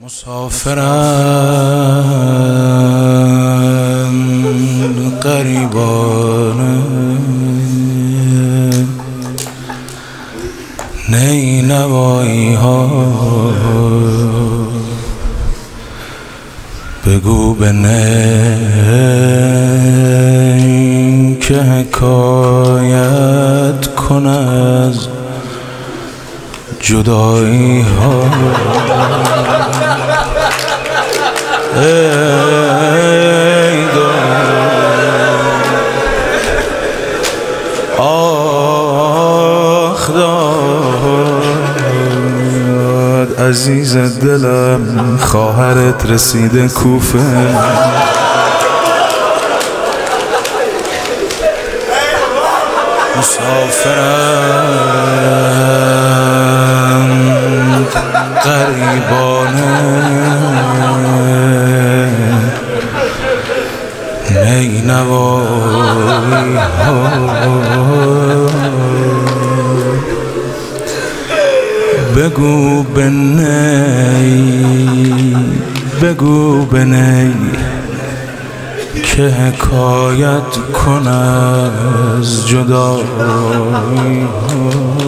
مسافرند غریبانه نینوایی ها بگو به نی که حکایت کن از جدایی ها ای آخ داد عزیز دلم خواهرت رسیده کوفه مسافرند غریبانه نینوایی ها بگو به نی بگو به نی که حکایت کن از جدایی ها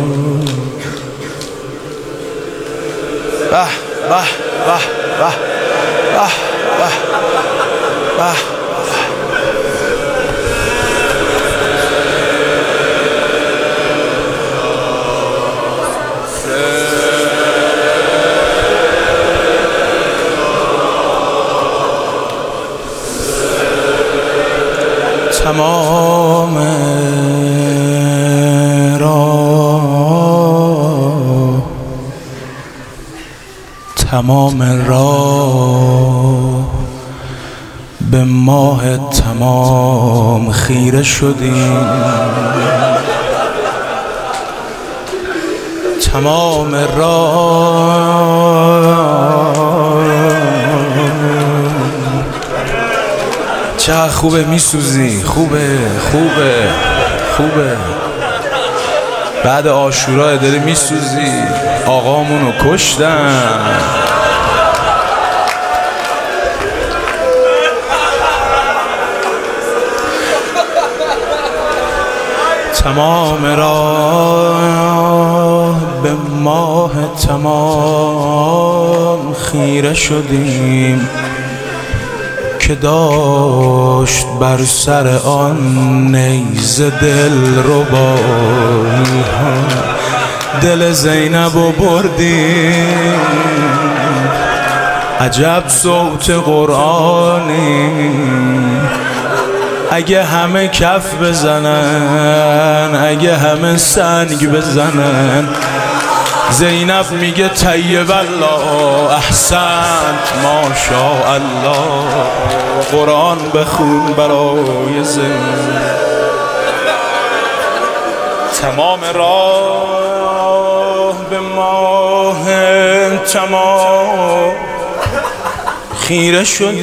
به به به به به به به تمام راه به ماه تمام خیره شدیم تمام راه چه خوبه میسوزی خوبه بعد عاشورا داری میسوزی آقامونو کشتن تمام راه به ماه تمام خیره شدیم که داشت بر سر آن نیزه دل ربایی ها دل زینبو بردیم عجب صوت قرآنی اگه همه کف بزنن اگه همه سنگ بزنن زینب میگه طیب الله احسنت ماشاءالله قرآن بخون برای زینب تمام راه به ماه تمام خیره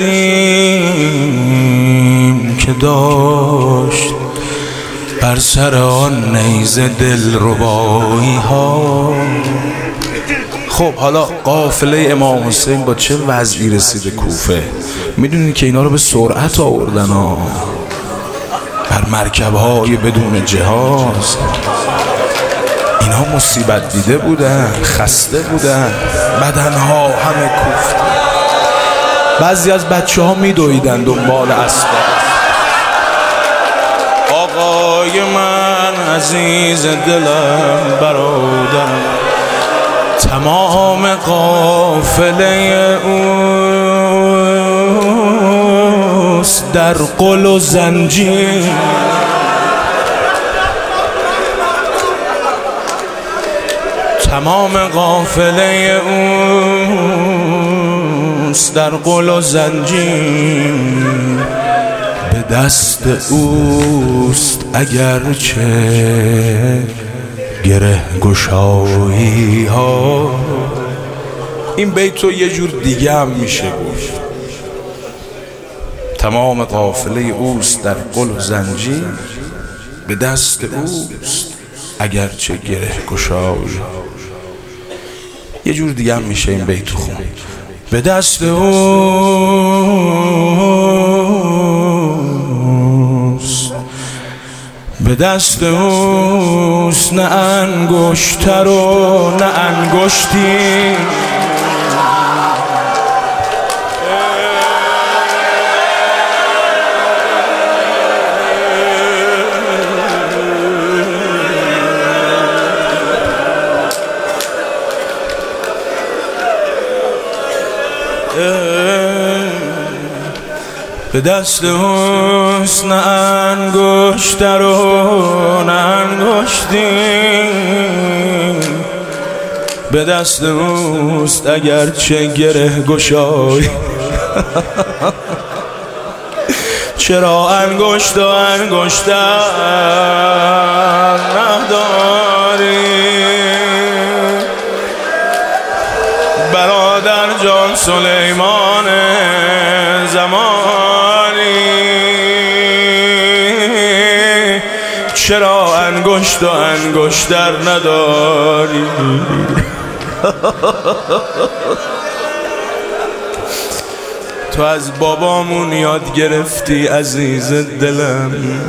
شدیم که داشت بر سر آن نیزه دل ربایی ها خب حالا قافله امام حسین با چه وضعی رسیده کوفه میدونی که اینا رو به سرعت آوردن ها بر مرکب‌های بدون جهاز اینا مصیبت دیده بودن خسته بودن بدنها همه کوفته بعضی از بچه ها میدویدن دنبال اسباب آقای من عزیز دلم برادرم تمام قافله اوست در قل و زنجیر تمام قافله اوست در قل و زنجیر به دست اوست اگرچه گره گشایی ها این بیتو یه جور دیگه هم میشه گفت تمام قافله اوست در قل و زنجیر به دست اوست اگرچه گره گشایی. یه جور دیگه هم میشه این بیتو خون. به دست اوست، به دست اوست، نه انگشتر و نه انگشتی. به دست اوست، نه انگشتر و نه انگشتی. به دست اوست اگرچه گره گشای. چرا انگشت و انگشتر نداری برادر جان سلیمان زمانی؟ چرا انگشت و انگشتر نداری؟ تو از بابامون یاد گرفتی عزیز دلم،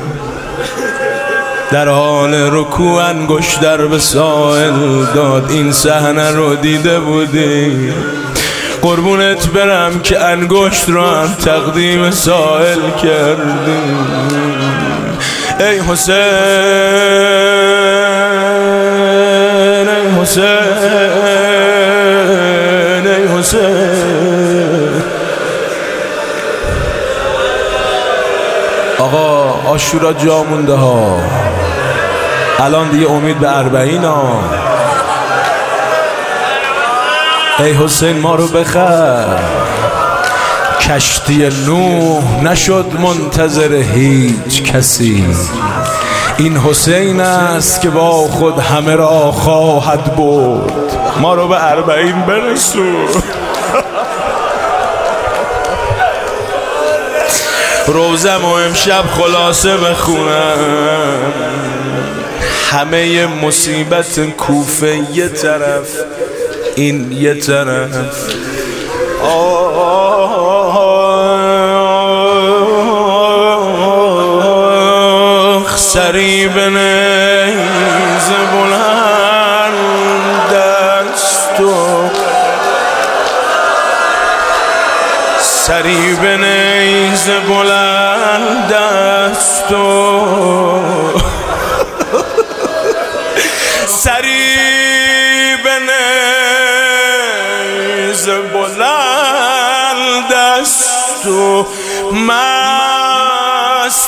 در حال رکوع انگشتر به سائل داد. این صحنه رو دیده بودی؟ قربونت برم که انگشت رو هم تقدیم سائل کردی. ای حسین، ای حسین، ای حسین. آقا عاشورا جا مونده ها، الان دیگه امید به 40 ها. ای حسین ما رو بخر. کشتی نوح نشد منتظر هیچ کسی، این حسین است که با خود همه را خواهد برد. ما رو به 40 برسون. روزم و امشب خلاصه بخونم. همه مصیبت کوفه یه طرف، این یه طرف. سری به نیز بلند است و سری به نیز بلند است و سری به نیز بلند است و مست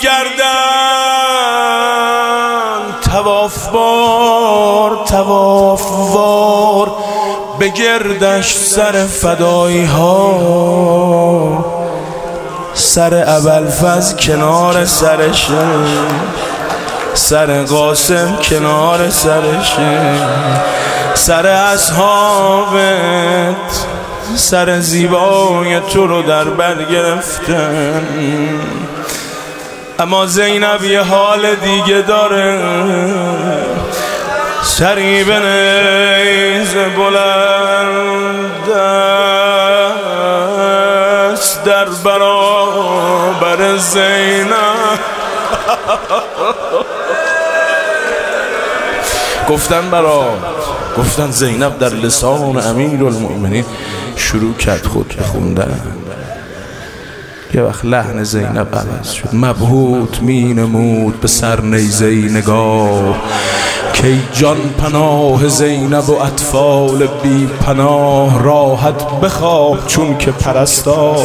میگردند طواف وار به گردش سر فدایی ها. سر ابوالفضل کنار سرشه، سر قاسم کنار سرشه، سر اصحابت سر زیبای تو رو در بر گرفتن. اما زینب یه حال دیگه داره. سری به نیز بلند است در برابر زینب. گفتن زینب در لسان امیرالمؤمنین شروع کرد خود بخوندن. یه وقت لحن زینب عوض شد. مبهوت می نمود به سر نیزه‌ای نگاه، کی جان پناه زینب و اطفال بی پناه. راحت بخواب چون که پرستار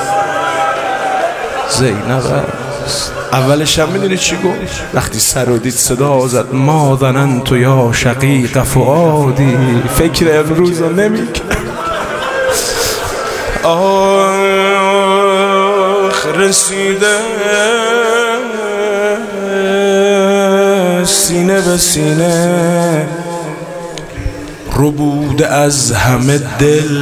زینب است. اولش هم میدونی چی گفت؟ وقتی سر رو دید صدا زد ما ظننت یا شقیق فؤادی. فکر امروز رو نمی‌کرد. آخ رسیده سینه به سینه، ربوده از همه دل.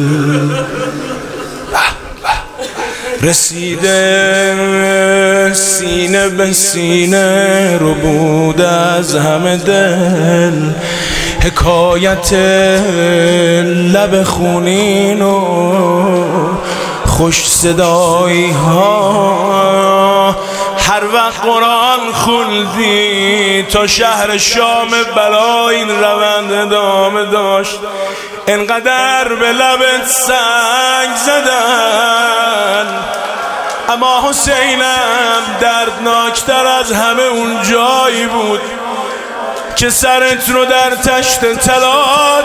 رسیده سینه به سینه، ربوده از همه دل. حکایت لب خونین و خوش صدایی ها. هر وقت قرآن خوندی تا شهر شام بلا این روند ادامه داشت. انقدر به لبت سنگ زدن، اما حسینم دردناکتر از همه اون جایی بود که سرت رو در تشت طلا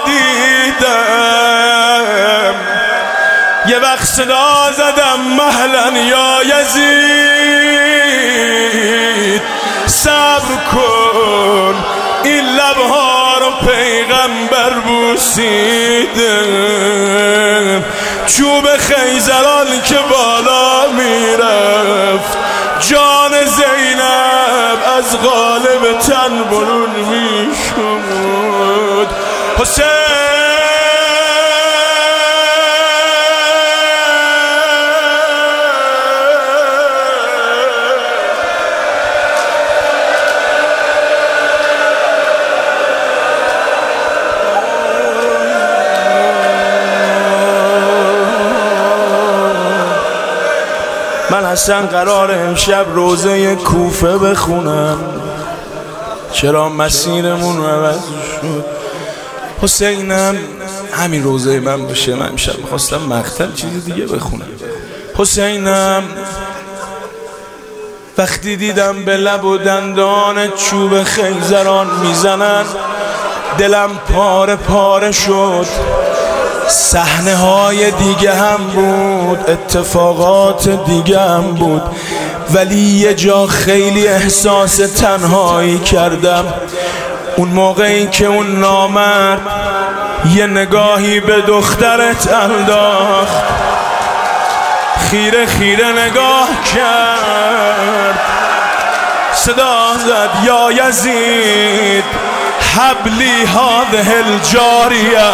دیدم. یه وقت صدا زدم مهلا یا یزید، صبر کن این لبها رو پیغمبر بوسیده. چوب خیزران که بالا میرفت جان زینب از غالب تن برون میشد. حسین من اصلا قرار امشب روزه کوفه بخونم، چرا مسیرمون عوض شد. حسینم همین روزه من باشه. من امشب میخواستم مقتل چیز دیگه بخونم. حسینم وقتی دیدم به لب و دندان چوب خیزران میزنن دلم پاره پاره شد. صحنه های دیگه هم بود، اتفاقات دیگه هم بود، ولی یه جا خیلی احساس تنهایی کردم. اون موقعی که اون نامرد یه نگاهی به دخترت انداخت، خیره خیره نگاه کرد، صدا زد یا یزید حبلی هذه الجاریه،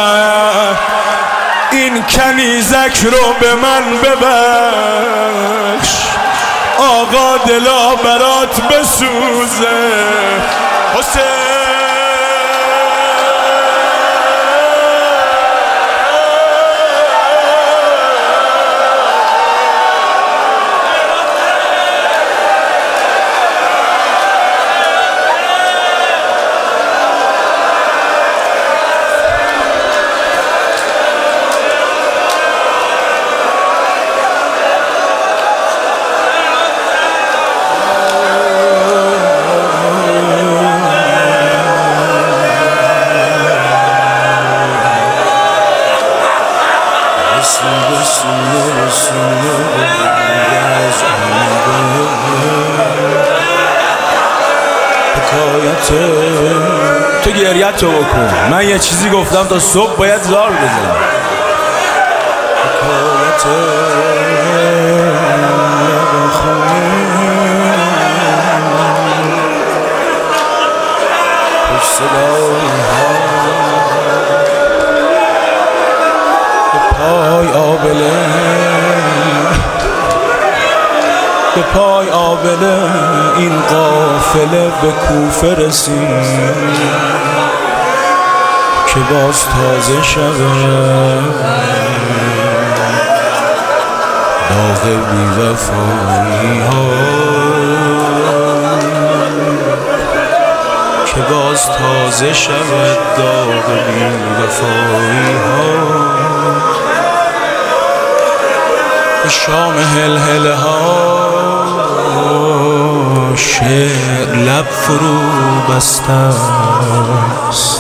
این کنیزک رو به من ببخش، آقا دلا برات بسوزه. حسین تو گریت رو بکن. من یه چیزی گفتم تا صبح باید زار بزنم. حکایت لب خونین خوش صدایی ها به پای آبله، به پای آبله این قافله به کوفه رسید که باز تازه شود داغ بی وفایی ها، که باز تازه شود داغ بی وفایی ها. به شام هلهله ها شعر لب فرو بسته است،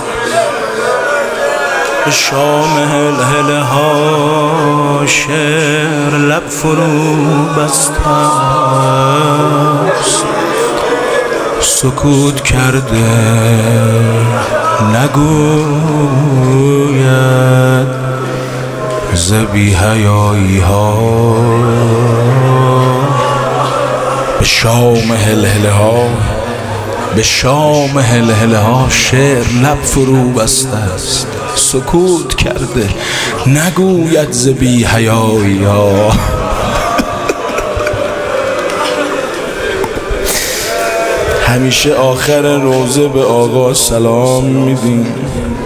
به شام هلهله ها شعر لب فرو بسته است. سکوت کرده نگوید ز بی حیایی ها، به شام هلهله ها، به شام هلهله ها شعر لب فرو بسته است. سکوت کرده نگوید ز بی حیایی ها. همیشه آخر روزه به آقا سلام میدیم،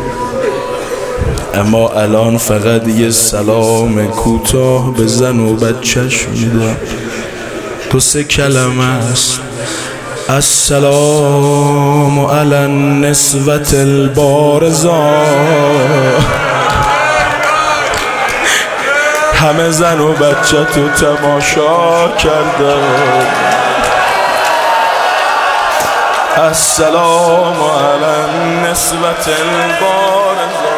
اما الان فقط یه سلام کوتاه به زن و بچهش میدم. 2-3 کلمه است: السلام علی النسوة البارزات. همه زن و بچه تو تماشا کردن. السلام علی النسوة البارزات.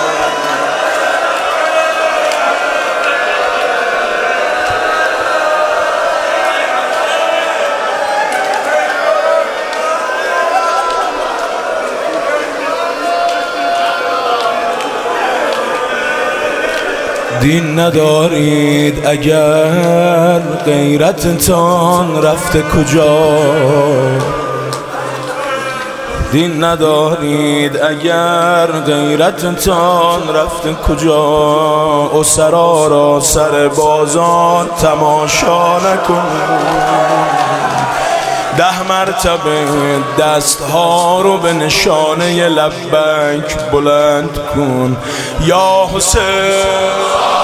دین ندارید اگر غیرتتان رفته کجا؟ دین ندارید اگر غیرتتان رفته کجا؟ اسرا را سر بازار تماشا نکن. 10 مرتبه دستها رو به نشانه لبیک بلند کن. یا حسین